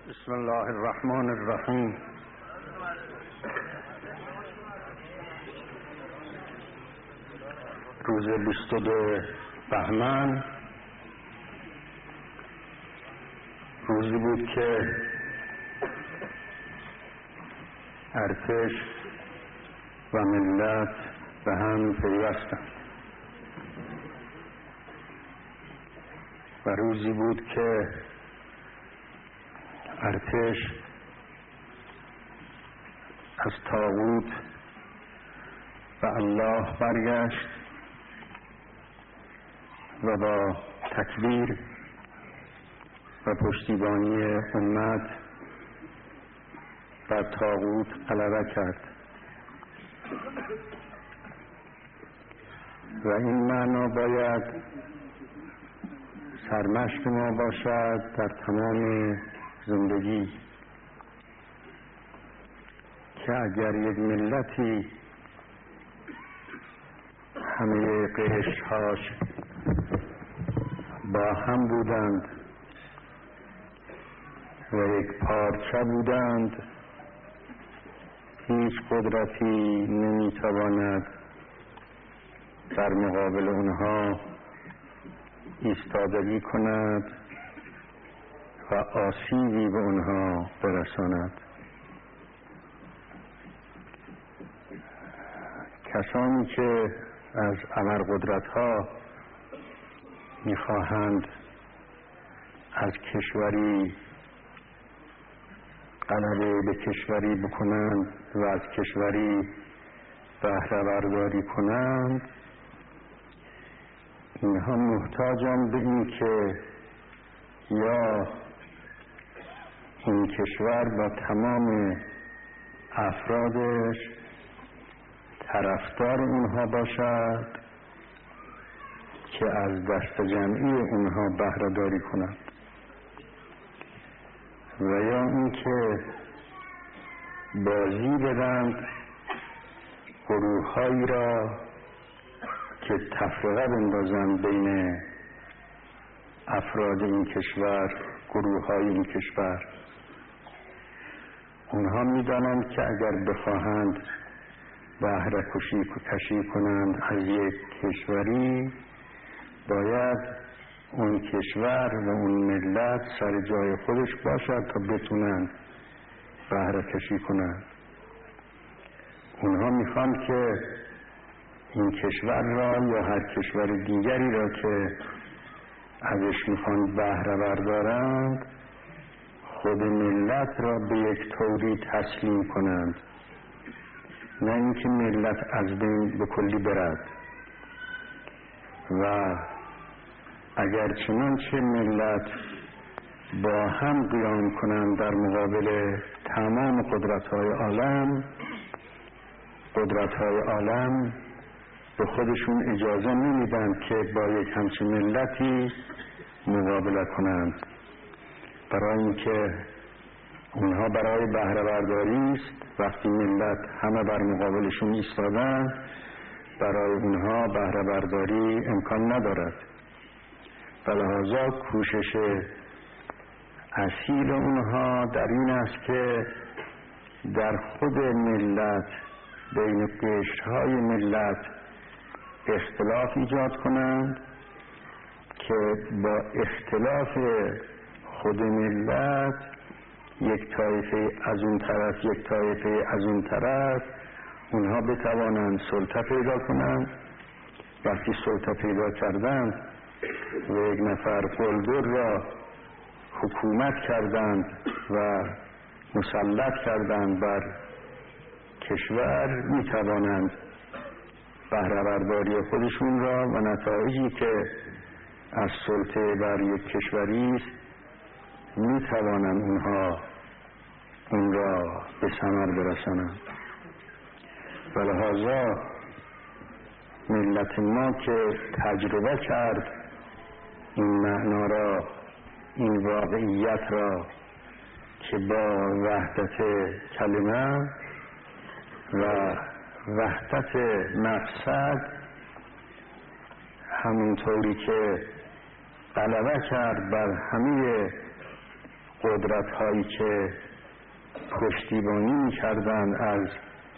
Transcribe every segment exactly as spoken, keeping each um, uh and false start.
بسم الله الرحمن الرحیم. روز بیست و دو بهمن روزی بود که ارتش و ملت به هم پیوستند و روزی بود که ارتش از طاغوت و الله برگشت و با تکبیر و پشتیبانی امت بر طاغوت غلبه کرد و این معنا باید سرمشق ما باشد در تمام زندگی که اگر یک ملتی همه قشرهاش با هم بودند و یک پارچه بودند، هیچ قدرتی نمیتواند در مقابل اونها ایستادگی کند و آسیبی به اونها برساند. کسانی که از ابرقدرت‌ها می‌خواهند از کشوری غلبه به کشوری بکنند و از کشوری بهره برداری کنند، اینها محتاجند به این که یا این کشور با تمام افرادش طرفدار اونها باشد که از دست جمعی اونها بهره داری کنند، و یا اینکه بازی بدند گروه‌هایی را که تفرقه بندازند بین افراد این کشور، گروه‌های این کشور. اونها می‌دانند که اگر بخواهند بهره کشی کنند از یک کشوری، باید اون کشور و اون ملت سر جای خودش باشد تا بتونند بهره کشی کنند. اونها میخوان که این کشور را یا هر کشور دیگری را که ازش میخوان بهره بردارند خود ملت را به یک طوری تسلیم کنند، نه اینکه ملت از بین به کلی برد. و اگر چنانچه ملت با هم قیام کنند در مقابل تمام قدرت‌های عالم، قدرت‌های عالم به خودشون اجازه نمیدن که با یک همچین ملتی مقابله کنند، برای اینکه اونها برای بهره برداری است. وقتی ملت همه بر مقابلشون ایستادن، برای اونها بهره برداری امکان ندارد. لذا کوشش اصیل اونها در این است که در خود ملت، بین قشرهای ملت اختلاف ایجاد کنند که با اختلاف خود ملت یک طایفه از اون طرف یک طایفه از اون طرف اونها بتوانند سلطه پیدا کنند. وقتی سلطه پیدا کردند و یک نفر قلدر را حکومت کردند و مسلط کردند بر کشور، میتوانند بهره برداری خودشون را و نتایجی که از سلطه بر یک کشوری است میتوانند اونها اون را به ثمر برسانند. و لذا ملت ما که تجربه کرد این معنا را، این واقعیت را که با وحدت کلمه و وحدت مقصد، همونطوری که غلبه کرد بر همه قدرت هایی که پشتیبانی می کردن از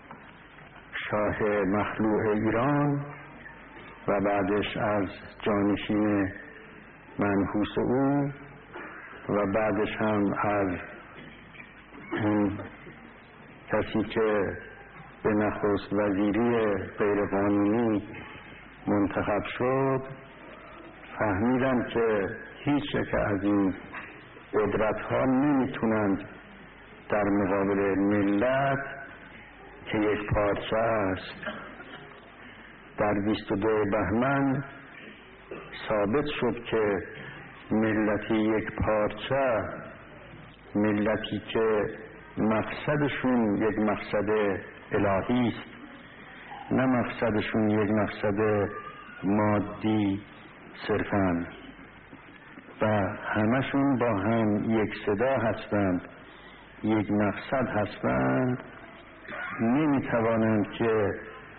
شاه مخلوع ایران و بعدش از جانشین منحوس او و بعدش هم از اون کسی که به نخست وزیری غیرقانونی منتخب شد، فهمیدن که هیچ یک از این قدرت ها نمیتونند در مقابل ملت که یک پارچه است. در بیست و دو بهمن ثابت شد که ملتی یک پارچه، ملتی که مقصدشون یک مقصد الهی است، نه مقصدشون یک مقصد مادی صرفاً، و همشون با هم یک صدا هستند، یک مقصد هستند، نمیتوانند که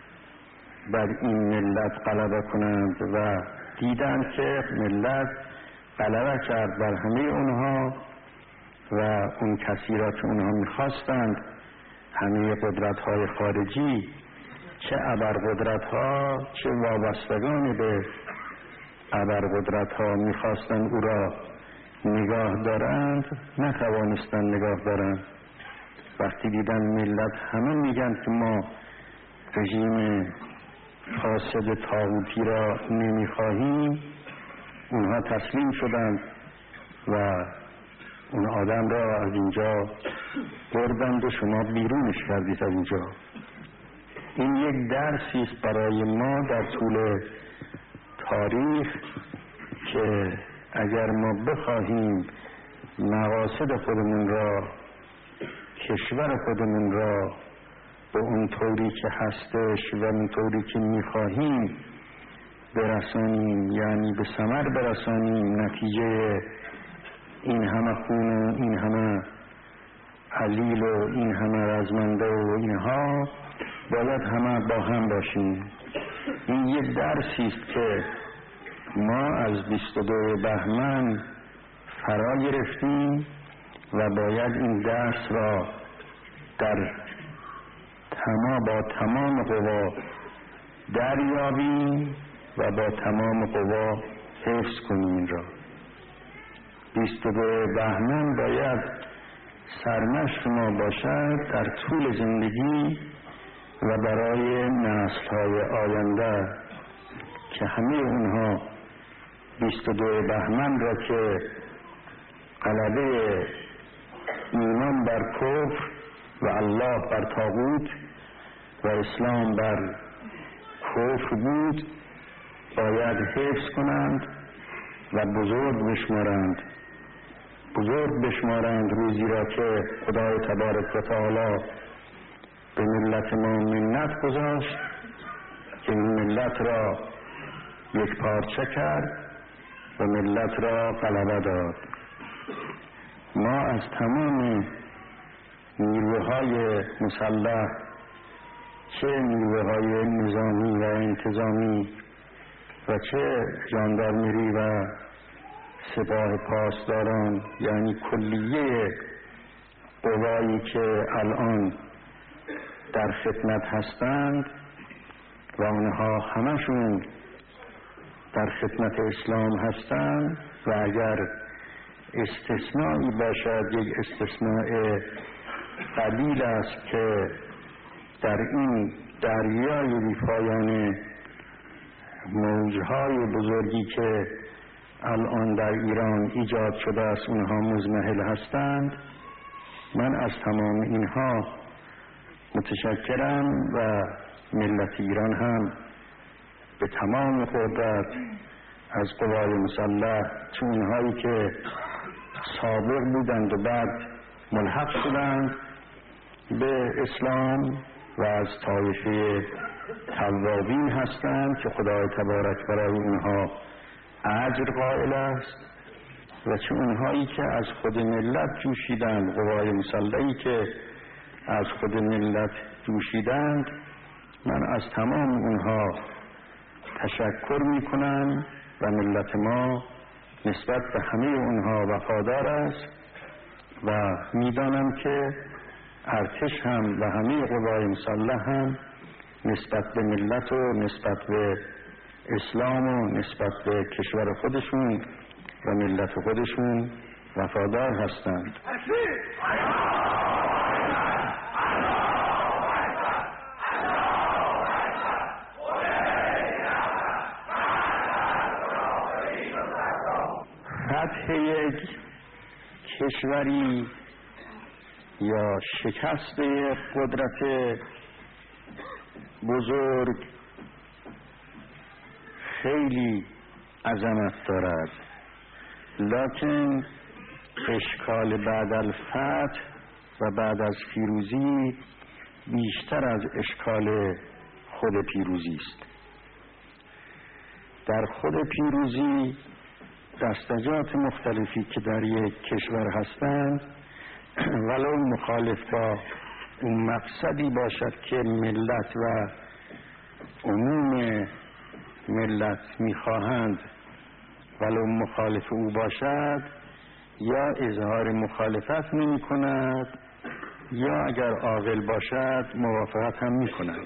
بر این ملت غلبه کنند و دیدند که ملت غلبه کرد بر همه اونها و اون کسی را که اونها میخواستند، همه قدرت های خارجی، چه ابرقدرت ها چه وابستگان به ابرقدرت ها میخواستند او را نگاه دارند، نتوانستند نگاه دارند. وقتی دیدن ملت همه میگن که ما رژیم فاسد طاغوتی را نمیخواهیم، اونها تسلیم شدند و اون آدم را از اینجا بردند و شما بیرونش کردید از اینجا. این یک درسی است برای ما در طول تاریخ که اگر ما بخواهیم مقاصد خودمون را، کشور خودمون را به اون طوری که هستش و اون طوری که میخواهیم برسانیم، یعنی به ثمر برسانیم، نتیجه این همه خون و این همه علیل و این همه رزمنده و اینها، باید همه با هم باشیم. این یک درسی است که ما از بیست و دو بهمن فرا گرفتیم و باید این درس را در تمام با تمام قوا دریابیم و با تمام قوا حفظ کنیم. این را بیست و دو بهمن باید سرمشق ما باشد در طول زندگی و برای نسل‌های آینده که همه اونها بیست و دو بهمن را که غلبه ایمان بر کفر و الله بر طاغوت و اسلام بر کفر بود باید حفظ کنند و بزرگ بشمارند بزرگ بشمارند روزی را که خدای تبارک و تعالی به ملت ما منت گذاشت که این ملت را یک پارچه کرد و ملت را غلبه داد. ما از تمام نیروهای مسلح، چه نیروهای نظامی و انتظامی و چه ژاندارمری و سپاه پاسداران، یعنی کلیه قوایی که الان در خدمت هستند و اونها همشون در خدمت اسلام هستند و اگر استثنایی باشد یک استثناء قلیل است که در این دریای بی‌پایان موجهای بزرگی که الان در ایران ایجاد شده است اونها مزمحل هستند. من از تمام اینها متشکرم و ملت ایران هم به تمام قدرت از قوای مسلح، چه اونهایی که سابق بودند و بعد ملحق شدند به اسلام و از طایفه توابین هستند که خدای تبارک برای اونها اجر قائل است، و چه اونهایی که از خود ملت جوشیدند، قوای مسلحی که از خود ملت جوشیدند. من از تمام اونها تشکر میکنم و ملت ما نسبت به همه اونها وفادار است. و میدانم که ارتش هم و همه قوای مسلح هم نسبت به ملت و نسبت به اسلام و نسبت به کشور خودشون و ملت خودشون وفادار هستند. فتح یک کشوری یا شکست قدرت بزرگ خیلی عظمت دارد، لکن اشکال بعد الفتح و بعد از پیروزی بیشتر از اشکال خود پیروزی است. در خود پیروزی دستجات مختلفی که در یک کشور هستند ولو مخالف با اون مقصدی باشد که ملت و عموم ملت میخواهند، ولو مخالف او باشد، یا اظهار مخالفت نمی کند یا اگر عاقل باشد موافقت هم می کند.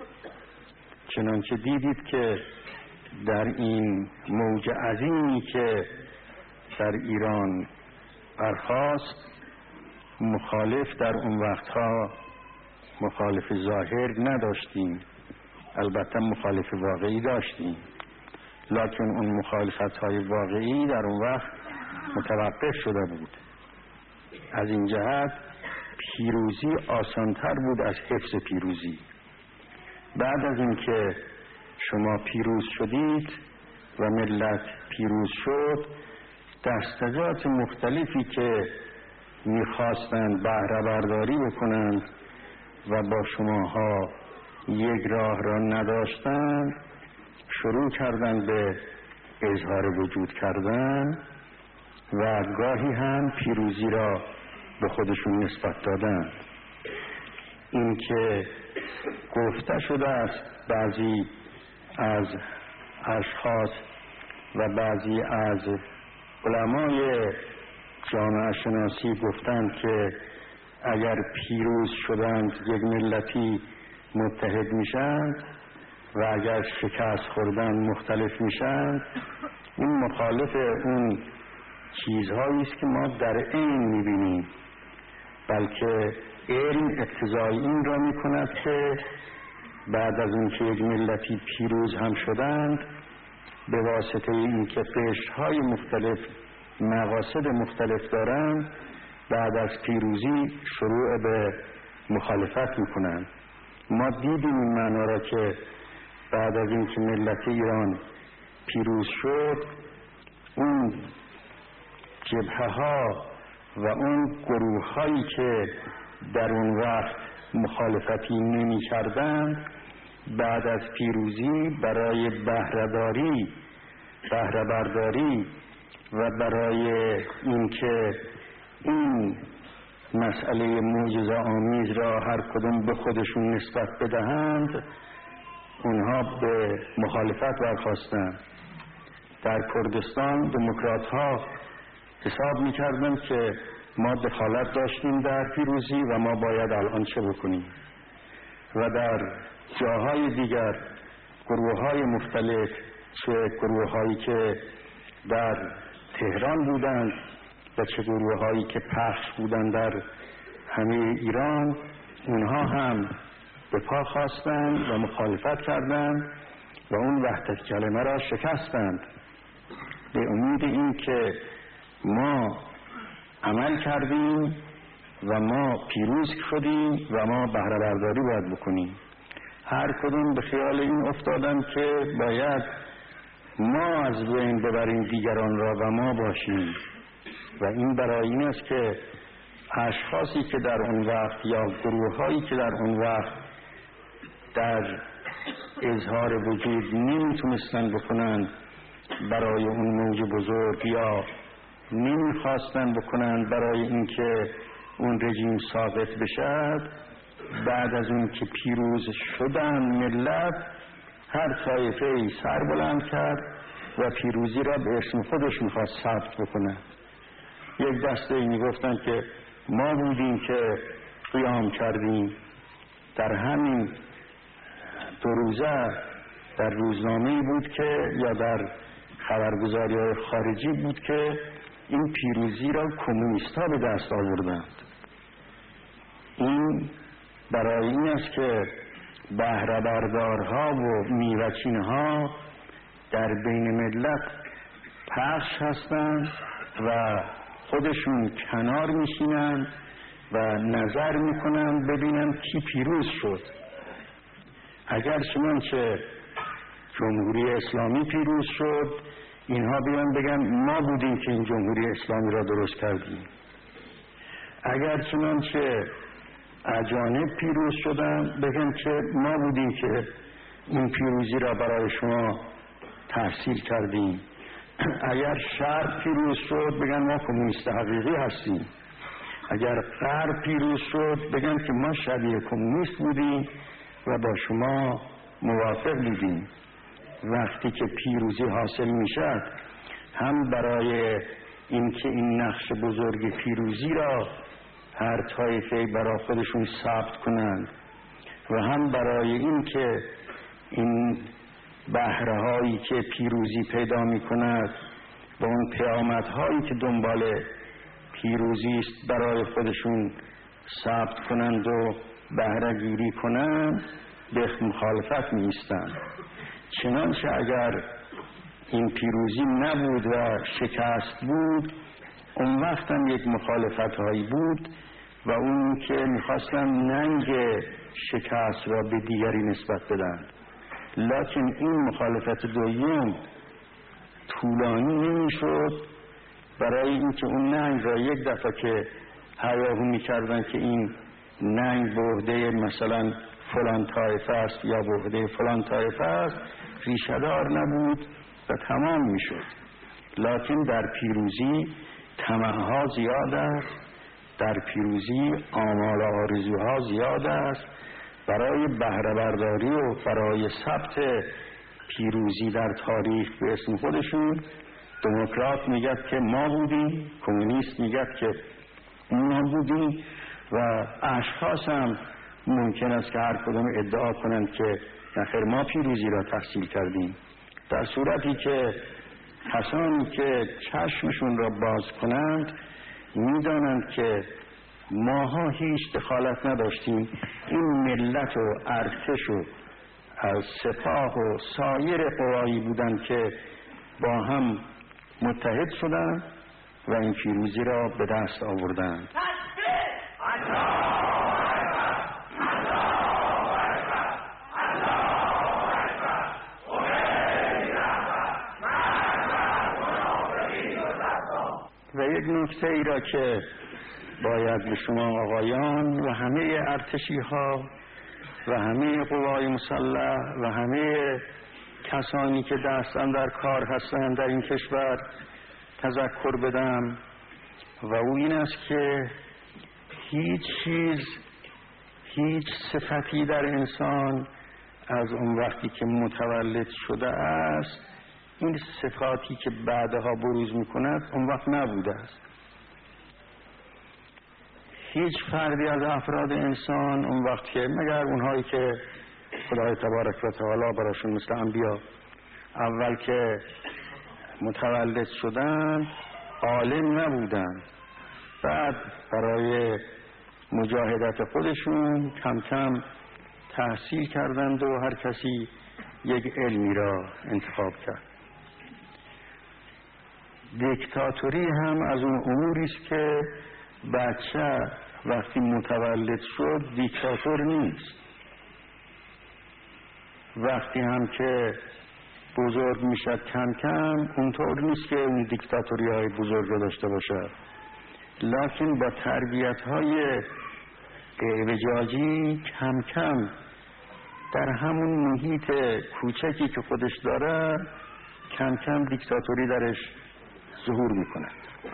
چنانچه دیدید که در این موج عظیمی که در ایران برخاست، مخالف در اون وقتها مخالف ظاهر نداشتیم، البته مخالف واقعی داشتیم، لکن اون مخالفت های واقعی در اون وقت متوقف شده بود. از این جهت پیروزی آسانتر بود از حفظ پیروزی. بعد از اینکه شما پیروز شدید و ملت پیروز شد، دستجات مختلفی که میخواستند بهره برداری بکنند و با شماها یک راه را نداشتند، شروع کردند به اظهار وجود کردن و گاهی هم پیروزی را به خودشون نسبت دادند. این که گفته شده است بعضی از اشخاص و بعضی از علمای جامعه شناسی گفتند که اگر پیروز شدند یک ملتی متحد میشند و اگر شکست خوردند مختلف میشند. این مخالف اون چیزهایی است که ما در عین میبینیم، بلکه علم اقتضای این را میکند که بعد از اینکه یک ملتی پیروز هم شدند، به واسطه اینکه قشرهای مختلف مقاصد مختلف دارند، بعد از پیروزی شروع به مخالفت میکنند. ما دیدیم این معنا را که بعد از اینکه ملت ایران پیروز شد، اون جبهه ها و اون گروه هایی که در اون وقت مخالفتی نمی کردند، بعد از پیروزی برای بهره‌داری بهره برداری و برای اینکه این مسئله معجزه آمیز را هر کدوم به خودشون نسبت بدهند، اونها به مخالفت برخاستند. در کردستان دموکرات ها حساب می‌کردند که ما دخالت داشتیم در پیروزی و ما باید الان چه بکنیم، و در جاهای دیگر گروه‌های مختلف، چه گروه‌هایی که در تهران بودند و چه گروه‌هایی که پخش بودند در همه ایران، اونها هم به پا خواستند و مخالفت کردند و اون وحدت کلمه را شکستند، به امید این که ما عمل کردیم و ما پیروز شدیم و ما بهره برداری باید بکنیم. هر کدوم به خیال این افتادن که باید ما از بین ببریم دیگران را و ما باشیم، و این برای این است که اشخاصی که در اون وقت یا گروه‌هایی که در اون وقت در اظهار وجود نمیتونستن بکنن برای اون موج بزرگ، یا نمیخواستن بکنن برای اینکه اون رژیم ساقط بشد، بعد از اون که پیروز شدن ملت، هر طایفه‌ای سر بلند کرد و پیروزی را به اسم خودش میخواست ثبت بکنه. یک دسته میگفتن که ما بودیم که قیام کردیم. در همین دو روزه در روزنامه‌ای بود که یا در خبرگزاری‌های خارجی بود که این پیروزی را کمونیست‌ها به دست آوردند. این برای این است که بهره بردارها و میوه‌چین‌ها در بین ملت پخش هستند و خودشون کنار میشینند و نظر میکنند ببینند کی پیروز شد. اگر چنانچه جمهوری اسلامی پیروز شد، اینها بیان بگن ما بودیم که این جمهوری اسلامی را درست کردیم. اگر چنانچه اجانب پیروز شدن، بگن که ما بودیم که این پیروزی را برای شما تحصیل کردیم. اگر شرق پیروز شد، بگن ما کمونیست حقیقی هستیم. اگر غرب پیروز شد، بگن که ما شبیه کمونیست بودیم و با شما موافق بودیم. وقتی که پیروزی حاصل میشد، هم برای اینکه این نقش بزرگ پیروزی را هر طایفه برای خودشون ثبت کنند و هم برای اینکه این بهره هایی که پیروزی پیدا می کند و اون پیامد هایی که دنبال پیروزی است برای خودشون ثبت کنند و بهره گیری کنند، به مخالفت می ایستند. چنانچه اگر این پیروزی نبود و شکست بود، اون وقت هم یک مخالفت هایی بود و اون که میخواستن ننگ شکست را به دیگری نسبت بدن. لکن این مخالفت دوم طولانی نمیشد، برای اینکه اون ننگ را یک دفعه که هیاهو میکردن که این ننگ به عهده مثلا فلان طایفه است یا به عهده فلان طایفه است، ریشه‌دار نبود و تمام میشد. لکن در پیروزی طمع‌ها زیاد است، در پیروزی آمال و آرزوها زیاد است. برای بهره برداری و برای ثبت پیروزی در تاریخ به اسم خودشون، دموکرات میگه که ما بودیم، کمونیست میگه که ما بودیم و اشخاص هم ممکن است که هر کدام ادعا کنند که نخیر ما پیروزی را تحصیل کردیم، در صورتی که کسانی که چشمشون را باز کنند میدانند که ماها هیچ دخالت نداشتیم. این ملت و ارتش و از سپاه و سایر قوایی بودند که با هم متحد شدند و این پیروزی را به دست آوردند. و یک نکته ای را که باید به شما آقایان و همه ارتشی ها و همه قوای مسلح و همه کسانی که دستن در کار هستند در این کشور تذکر بدم و او این است که هیچ چیز، هیچ صفتی در انسان از اون وقتی که متولد شده است، این صفاتی که بعدها بروز میکند اون وقت نبوده است. هیچ فردی از افراد انسان اون وقت که مگر اونهایی که خدای تبارک و تعالی براشون مثل انبیا اول که متولد شدن عالم نبودن، بعد برای مجاهدت خودشون کم کم تحصیل کردند و هر کسی یک علمی را انتخاب کرد. دیکتاتوری هم از اون اموری است که بچه وقتی متولد شد دیکتاتور نیست. وقتی هم که بزرگ میشد کم کم اونطور نیست که اون دیکتاتوری های بزرگ رو داشته باشه، لکن با تربیت های اعوجاجی کم کم در همون محیط کوچکی که خودش داره کم کم دیکتاتوری درش ظهور میکنه.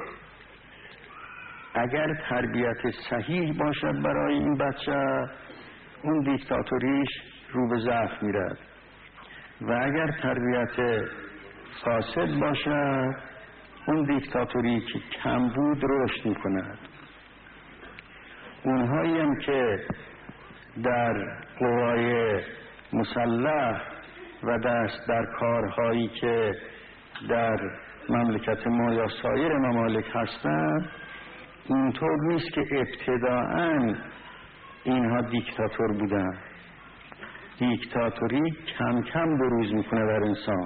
اگر تربیت صحیح باشد برای این بچه، اون دیکتاتوریش رو به ضعف میرد و اگر تربیت فاسد باشد اون دیکتاتوری که کمبود رشد میکند، اونهایی هم که در قوای مسلح و دست در کارهایی که در مملکت ما یا سایر ممالک هستند، اینطور نیست که ابتداعاً اینها دیکتاتور بودن. دیکتاتوری کم کم بروز میکنه در انسان.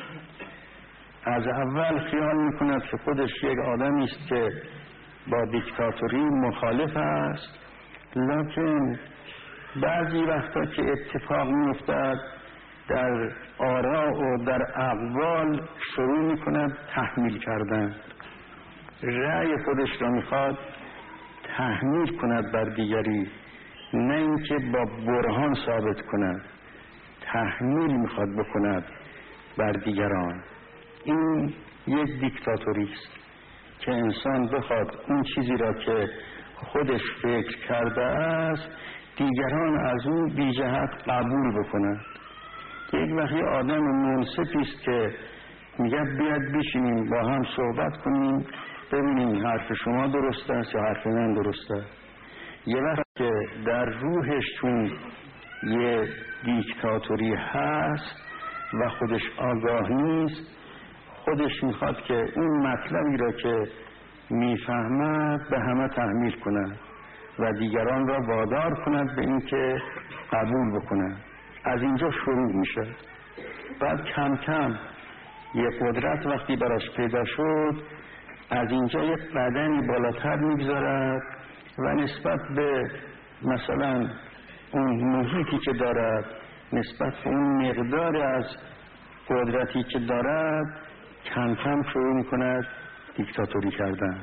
از اول خیال میکند که خودش یک آدمی است که با دیکتاتوری مخالف است، لکن بعضی وقتا که اتفاق میافتد در آراء و در اقوال شروع میکند تحمیل کردن، رأی خودش را میخواد تحمیل کند بر دیگری، نه اینکه با برهان ثابت کند، تحمیل میخواد بکند بر دیگران. این یک دیکتاتوری است که انسان بخواد اون چیزی را که خودش فکر کرده است دیگران از اون بی جهت قبول بکنند. یک وقتی آدم منصفی است که میگه بیاد بشینیم با هم صحبت کنیم ببینیم حرف شما درست است یا حرف من درست است. یه وقت که در روحش چون یه دیکتاتوری هست و خودش آگاه نیست، خودش میخواد که اون مطلبی را که میفهمد به همه تحمیل کند و دیگران را وادار کند به این که قبول بکنند. از اینجا شروع میشه. بعد کم کم یه قدرت وقتی براش پیدا شد، از اینجا یک قدمی بالاتر میگذارد و نسبت به مثلا اون محیطی که دارد، نسبت به اون مقدار از قدرتی که دارد، کم کم شروع میکند دیکتاتوری کردن.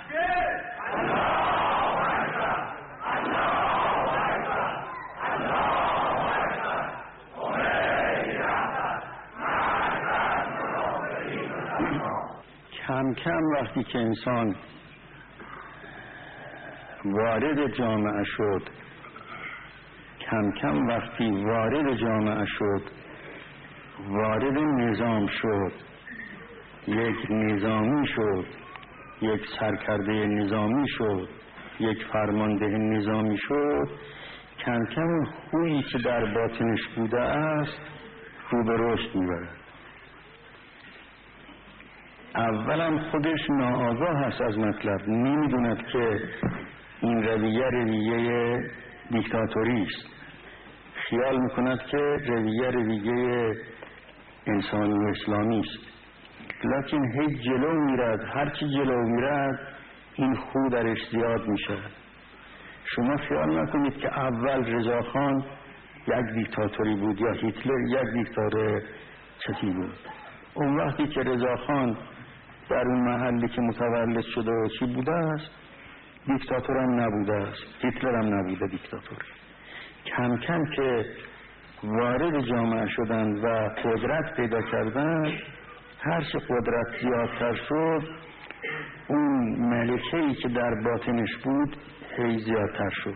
کم کم وقتی که انسان وارد جامعه شد، کم کم وقتی وارد جامعه شد، وارد نظام شد، یک نظامی شد، یک سرکرده نظامی شد، یک فرمانده نظامی شد، کم کم خویی که در باطنش بوده است رو به رشد میبرد. اولا خودش ناآگاه هست از مطلب، نمیدوند که این رویه رویه دیکتاتوری است. خیال میکند که رویه رویه انسانی و اسلامی است، لکن هیچ جلو میرد، هرچی جلو میرد این خو درش زیاد میشه. شما خیال نکنید که اول رضاخان یک دیکتاتوری بود یا هیتلر یک دیکتاتور چتی بود. اون وقتی که رضاخان در اون محلی که متولد شده و چی بوده است، دیکتاتور هم نبوده است، هیتلر هم نبوده دیکتاتور. کم کم که وارد جامعه شدن و قدرت پیدا کردن، هر چه قدرت زیادتر شد، اون ملکه‌ای که در باطنش بود هی زیادتر شد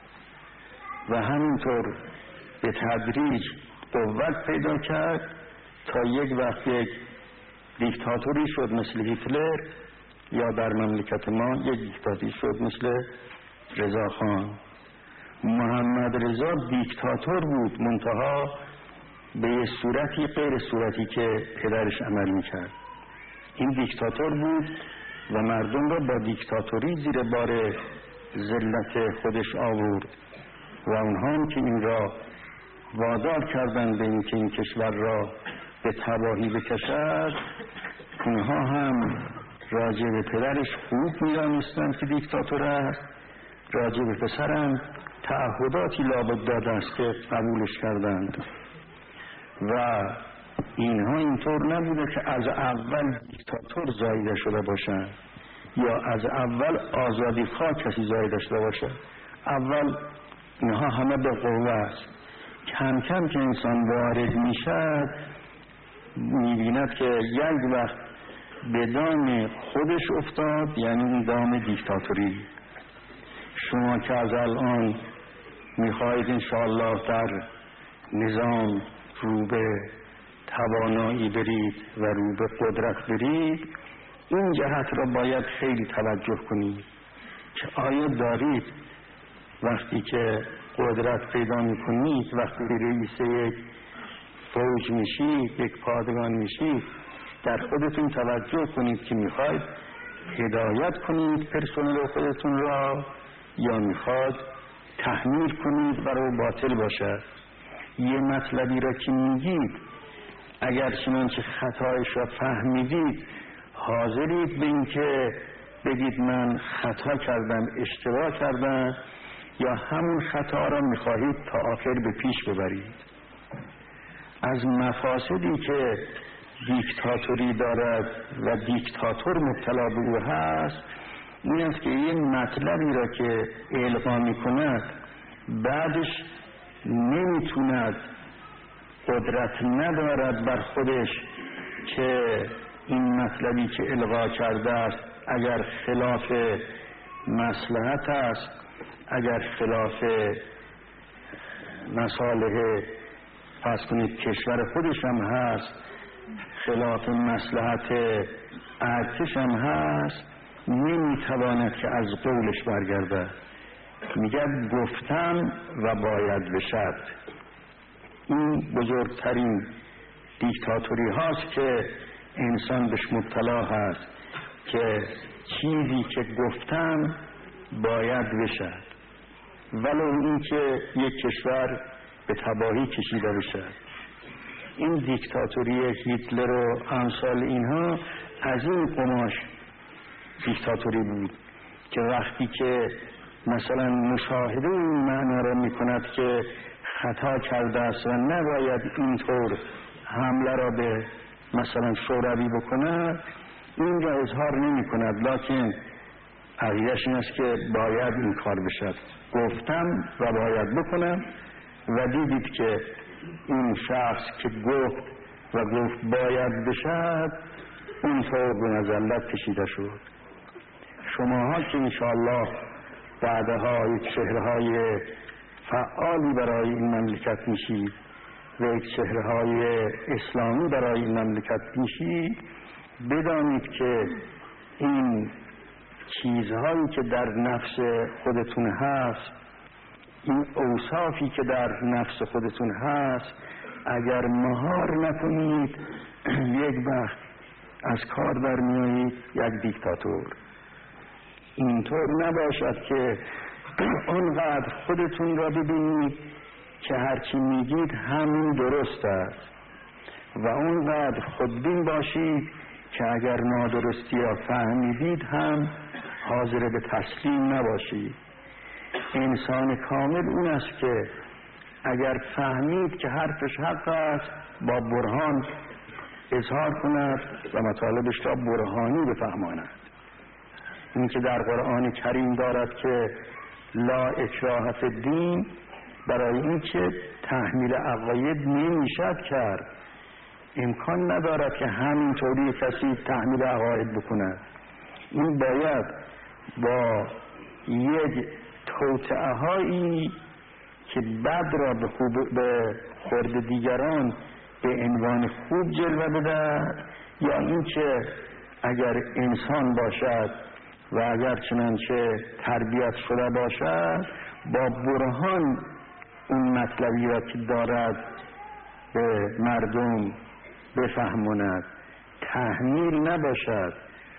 و همینطور به تدریج قوت پیدا کرد تا یک وقت یک دیکتاتوری شد مثل هیتلر، یا در مملکت ما یک دیکتاتوری شد مثل رضاخان. محمد رضا دیکتاتور بود، منتها به یه صورتی غیر صورتی که پدرش عمل میکرد. این دیکتاتور بود و مردم را با دیکتاتوری زیر بار ذلت خودش آورد و اونها هم که این را وادار کردن به این که این کشور را به تباهی بکشد، اونها هم راجع به پدرش خوب می‌دانستند که دیکتاتور است، راجع به پسرم تعهداتی لابد داده است که قبولش کردند. و اینها اینطور نبوده که از اول دیکتاتور زایده شده باشند یا از اول آزادی خواه کسی زایده شده باشه. اول اینها همه به قوه است. کم کم که انسان وارد میشد میبیند که یک وقت به دام خودش افتاد، یعنی این دام دیکتاتوری. شما که از الان میخواهید انشاءالله در نظام رو به توانایی برید و رو به قدرت برید، این جهت را باید خیلی توجه کنید که آیا دارید وقتی که قدرت پیدا میکنید، وقتی رئیس یک فوج میشید، یک پادگان میشید، در خودتون توجه کنید که میخواید هدایت کنید پرسنل خودتون را یا میخواد تحمیل کنید برای باطل باشد. یه مطلبی را که میگید اگر چنانچه خطایش را فهمیدید حاضرید به این که بگید من خطا کردم، اشتباه کردم، یا همون خطا را میخواهید تا آخر به پیش ببرید. از مفاسدی که دیکتاتوری دارد و دیکتاتور مبتلا به او هست این است که یه مطلبی را که القا میکند بعدش نمیتوند، قدرت ندارد بر خودش که این مطلبی که القا کرده است اگر خلاف مصلحت است، اگر خلاف مصالح فرض کنید کشور خودش هم هست، خلاف مصلحت ارتش هم هست، نمیتواند که از قولش برگرده. میگه گفتم و باید بشد. این بزرگترین دیکتاتوری هاست که انسان بهش مبتلا هست که چیزی که گفتم باید بشد، ولو این که یک کشور به تباهی کشیده بشد. این دیکتاتوری هیتلر و امثال اینها از این قماش دیکتاتوری بود که وقتی که مثلا مشاهده این معنا را میکند که خطا کرده است و نباید اینطور حمله را به مثلا شوروی بکند، این را اظهار نمی کند، لکن عقیده‌اش این است که باید این کار بشد. گفتم و باید بکنم و دیدید که این شخص که گفت و گفت باید بشد اونطور به مذلت کشیده شد. شماها که انشاءالله بعدها یک چهره‌های فعالی برای این مملکت میشید و یک چهره‌های اسلامی برای این مملکت میشید، بدانید که این چیزهایی که در نفس خودتون هست، این اوصافی که در نفس خودتون هست، اگر مهار نکنید یک وقت از کار در میایید یک دیکتاتور. اینطور نباشد که اونقدر خودتون را ببینید که هرچی میگید همین درست است و اونقدر خودبین باشید که اگر نادرستی را فهمیدید هم حاضر به تسلیم نباشید. انسان کامل اون است که اگر فهمید که حرفش حق است با برهان اظهار کند و مطالبش را برهانی بفهماند. این که در قرآن کریم دارد که لا اکراه فی الدین، برای این که تحمیل عقاید نمیشد کرد، امکان ندارد که همینطوری کسی تحمیل عقاید بکند. این باید با یک توطئه هایی که بد را به, خوب به خورد دیگران به عنوان خوب جلوه بده، یا این که اگر انسان باشد و اگر چنانچه تربیت شده باشد با برهان اون مطلبی را که دارد به مردم بفهماند، تحمیل نباشد،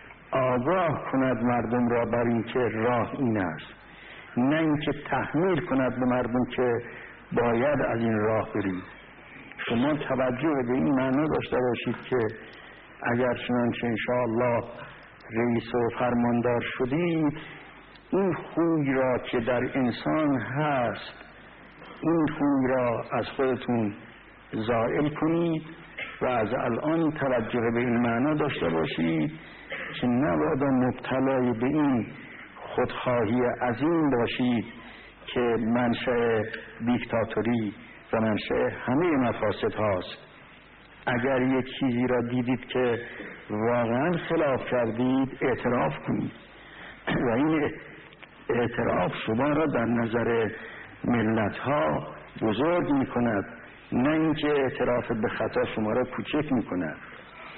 آگاه کند مردم را بر این که راه این است، نه اینکه تحمیل کند به مردم که باید از این راه برید. شما توجه به این معنا داشته باشید که اگر چنانچه انشاءالله رئیس و فرماندار شدید، این خوی را که در انسان هست این خوی را از خودتون زائل کنید و از الان توجه به این معنا داشته باشید که نباید مبتلای به این خودخواهی عظیم باشید که منشأ دیکتاتوری و منشأ همه مفاسد هاست. اگر یک چیزی را دیدید که واقعا خلاف کردید اعتراف کنید و این اعتراف شما را در نظر ملت ها بزرگ می کند، نه اینکه اعتراف به خطا شما را کوچک می کند.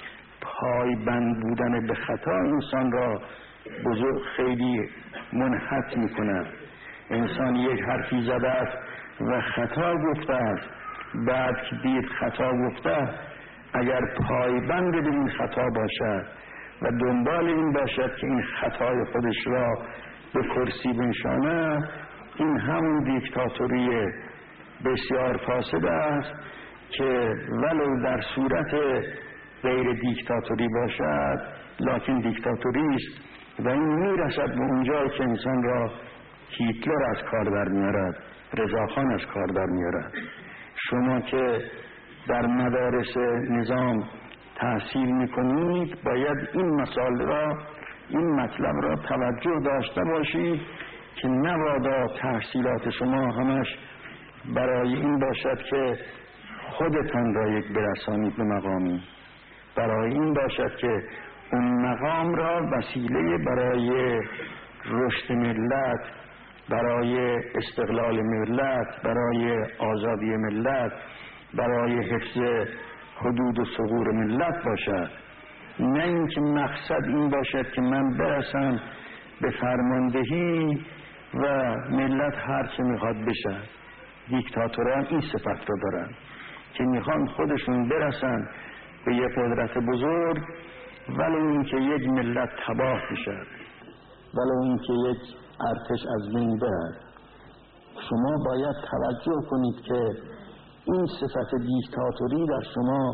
پایبند بودن به خطا انسان را بزرگ خیلی منحط میکنه. انسان یک حرفی زده است و خطا گفته است، بعد که دید خطا گفته، اگر پایبند به این خطا باشد و دنبال این باشد که این خطای خودش را به کرسی بنشاند، این همون دیکتاتوری بسیار فاسد است که ولو در صورت غیر دیکتاتوری باشد لکن دیکتاتوری است و این میرسد به اونجایی که انسان را هیتلر از کار در میارد، رضاخان از کار در میارد. شما که در مدارس نظام تحصیل میکنید باید این مسائل را، این مطلب را توجه داشته باشید که نبادا تحصیلات شما همش برای این باشد که خودتان را یک برسانید به مقامی، برای این باشد که اون مقام را وسیله برای رشد ملت، برای استقلال ملت، برای آزادی ملت، برای حفظ حدود و ثغور ملت باشد، نه اینکه مقصد این باشد که من برسم به فرماندهی و ملت هر چه میخواد بشه. دیکتاتوران این صفت رو دارن که میخوان خودشون برسن به یک قدرت بزرگ ولو اینکه یک ملت تباه بشه، ولو اینکه یک ارتش از بین برد. شما باید توجه کنید که این صفت دیکتاتوری در شما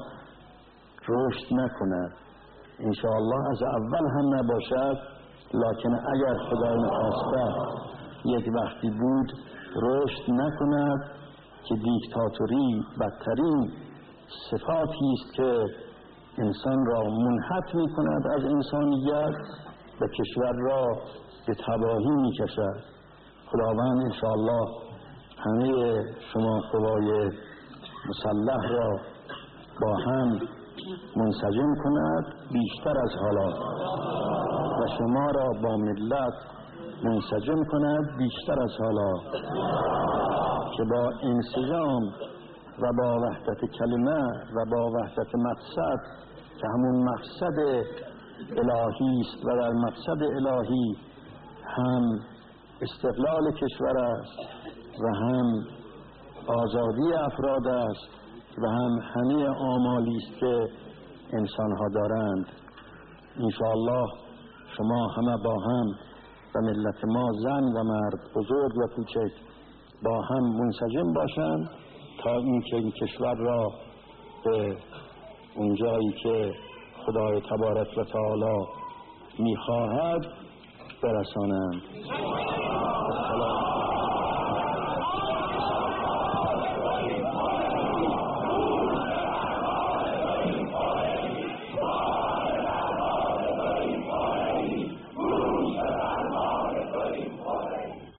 رشد نکند. انشاءالله از اول هم نباشد، لکن اگر خدای نخواسته یک وقتی بود رشد نکند که دیکتاتوری بدترین صفاتی است که انسان را منحط می کند از انسانیت و کشور را به تباهی می کشد. خداوند انشاءالله همه شما قوای مسلح را با هم منسجم کند بیشتر از حالا و شما را با ملت منسجم کند بیشتر از حالا، که با انسجام و با وحدت کلمه و با وحدت مقصد که همون مقصد الهی است و در مقصد الهی هم استقلال کشور است و هم آزادی افراد است و هم همه آمالی است که انسان‌ها دارند. انشاءالله شما همه با هم و ملت ما زن و مرد، بزرگ و کوچک با هم منسجم باشند تا اینکه این کشور را به اونجایی که خدای تبارک و تعالی می‌خواهد برسانند.